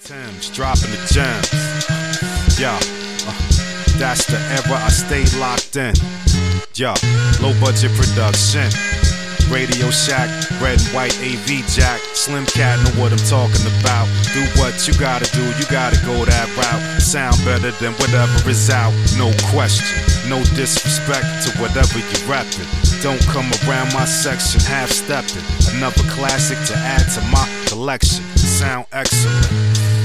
Tim's dropping the gems. Yeah, that's the era I stayed locked in. Yeah, low budget production. Radio Shack, red and white AV jack. Slim Cat know what I'm talking about. Do what you gotta do, you gotta go that route. Sound better than whatever is out, no question. No disrespect to whatever you reppin'. Don't come around my section half-steppin'. Another classic to add to my collection. Sound excellent.